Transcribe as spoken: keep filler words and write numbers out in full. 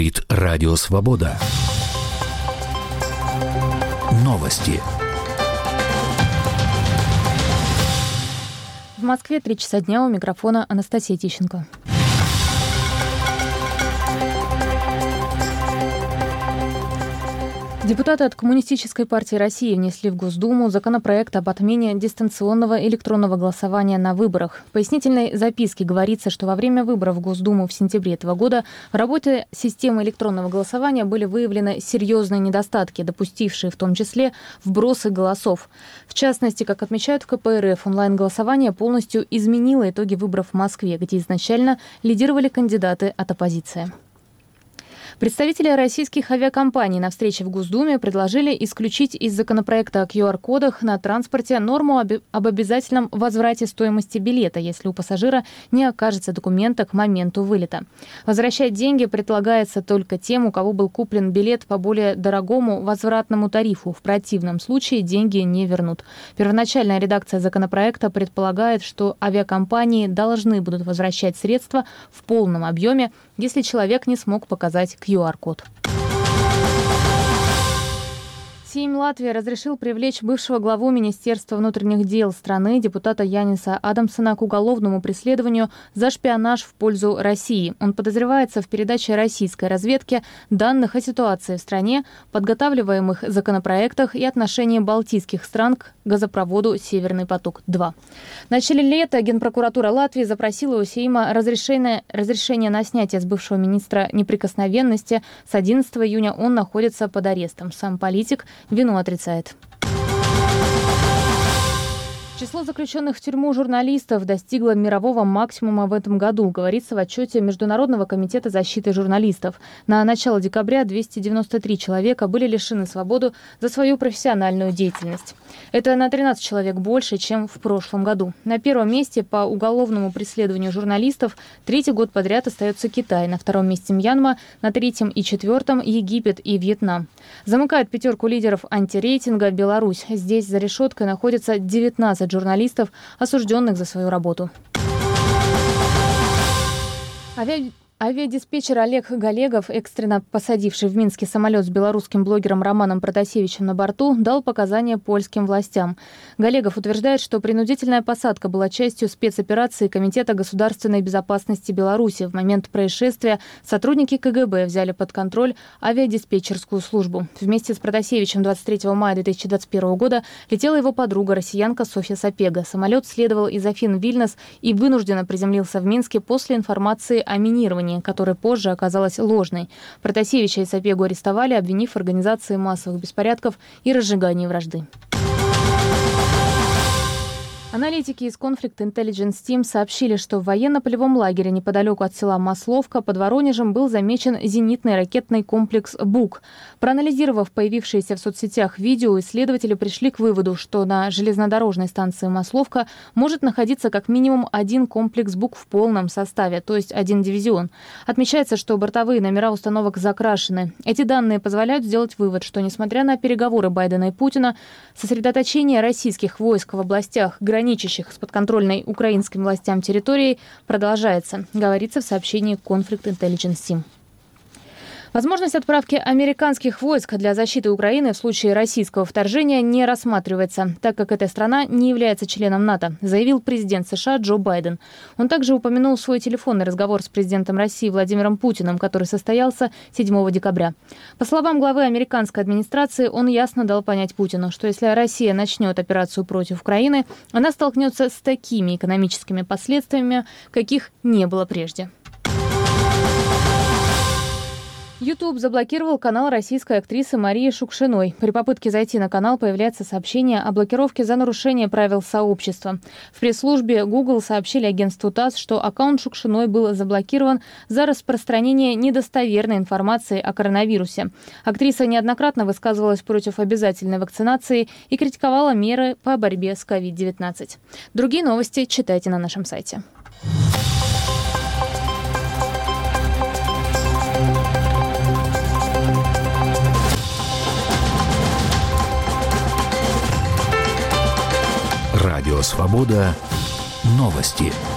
Радио Свобода. Новости. В Москве три часа дня, у микрофона Анастасия Тищенко. Депутаты от Коммунистической партии России внесли в Госдуму законопроект об отмене дистанционного электронного голосования на выборах. В пояснительной записке говорится, что во время выборов в Госдуму в сентябре этого года в работе системы электронного голосования были выявлены серьезные недостатки, допустившие в том числе вбросы голосов. В частности, как отмечают в ка пэ эр эф, онлайн-голосование полностью изменило итоги выборов в Москве, где изначально лидировали кандидаты от оппозиции. Представители российских авиакомпаний на встрече в Госдуме предложили исключить из законопроекта о ку ар кодах на транспорте норму об обязательном возврате стоимости билета, если у пассажира не окажется документа к моменту вылета. Возвращать деньги предлагается только тем, у кого был куплен билет по более дорогому возвратному тарифу. В противном случае деньги не вернут. Первоначальная редакция законопроекта предполагает, что авиакомпании должны будут возвращать средства в полном объеме, если человек не смог показать ку ар код. Сейм Латвии разрешил привлечь бывшего главу Министерства внутренних дел страны, депутата Яниса Адамсона, к уголовному преследованию за шпионаж в пользу России. Он подозревается в передаче российской разведке данных о ситуации в стране, подготавливаемых законопроектах и отношении балтийских стран к газопроводу «Северный поток-два». В начале лета Генпрокуратура Латвии запросила у Сейма разрешение, разрешение на снятие с бывшего министра неприкосновенности. С одиннадцатого июня он находится под арестом. Сам политик вину отрицает. Число заключенных в тюрьму журналистов достигло мирового максимума в этом году, говорится в отчете Международного комитета защиты журналистов. На начало декабря двести девяносто три человека были лишены свободы за свою профессиональную деятельность. Это на тринадцать человек больше, чем в прошлом году. На первом месте по уголовному преследованию журналистов третий год подряд остается Китай, на втором месте Мьянма, на третьем и четвертом Египет и Вьетнам. Замыкает пятерку лидеров антирейтинга Беларусь. Здесь за решеткой находится девятнадцать журналистов, осужденных за свою работу. Ави... Авиадиспетчер Олег Галегов, экстренно посадивший в Минске самолет с белорусским блогером Романом Протасевичем на борту, дал показания польским властям. Галегов утверждает, что принудительная посадка была частью спецоперации Комитета государственной безопасности Беларуси. В момент происшествия сотрудники ка гэ бэ взяли под контроль авиадиспетчерскую службу. Вместе с Протасевичем двадцать третьего мая две тысячи двадцать первого года летела его подруга, россиянка Софья Сапега. Самолет следовал из Афин в Вильнюс и вынужденно приземлился в Минске после информации о минировании, которая позже оказалась ложной. Протасевича и Сапегу арестовали, обвинив в организации массовых беспорядков и разжигании вражды. Аналитики из Conflict Intelligence Team сообщили, что в военно-полевом лагере неподалеку от села Масловка под Воронежем был замечен зенитный ракетный комплекс «Бук». Проанализировав появившиеся в соцсетях видео, исследователи пришли к выводу, что на железнодорожной станции Масловка может находиться как минимум один комплекс «Бук» в полном составе, то есть один дивизион. Отмечается, что бортовые номера установок закрашены. Эти данные позволяют сделать вывод, что, несмотря на переговоры Байдена и Путина, сосредоточение российских войск в областях, граничащих с подконтрольной украинским властям территорией, продолжается, говорится в сообщении Conflict Intelligence Team. Возможность отправки американских войск для защиты Украины в случае российского вторжения не рассматривается, так как эта страна не является членом НАТО, заявил президент США Джо Байден. Он также упомянул свой телефонный разговор с президентом России Владимиром Путиным, который состоялся седьмого декабря. По словам главы американской администрации, он ясно дал понять Путину, что если Россия начнет операцию против Украины, она столкнется с такими экономическими последствиями, каких не было прежде. YouTube заблокировал канал российской актрисы Марии Шукшиной. При попытке зайти на канал появляется сообщение о блокировке за нарушение правил сообщества. В пресс-службе Google сообщили агентству ТАСС, что аккаунт Шукшиной был заблокирован за распространение недостоверной информации о коронавирусе. Актриса неоднократно высказывалась против обязательной вакцинации и критиковала меры по борьбе с ковид девятнадцать. Другие новости читайте на нашем сайте. Радио Свобода. Новости.